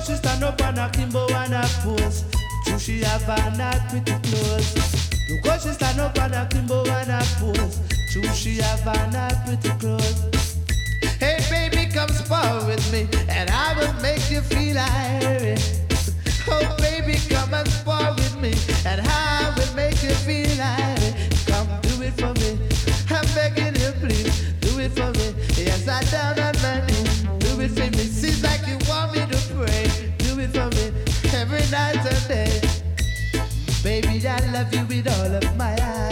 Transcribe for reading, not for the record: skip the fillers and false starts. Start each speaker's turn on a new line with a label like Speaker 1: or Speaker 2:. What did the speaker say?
Speaker 1: she stand up on a Kimbo and a pose. True, she have a not pretty clothes. Look how she stand up on a Kimbo and a pose. True, she have a not pretty clothes. Hey baby, come spar with me, and I will make you feel irate. Oh baby, come and spar with me, and I will make you feel irate. Come do it for me, I'm begging you please, do it for me. Yes, I down on my knees, do it for me. Seems like you want me to pray, do it for me, every night and day. Baby, I love you with all of my heart.